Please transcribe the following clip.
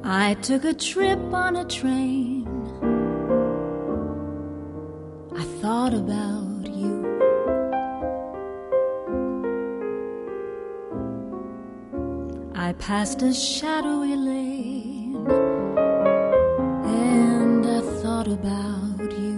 I took a trip on a train. I thought about you. I passed a shadowy lane and I thought about you.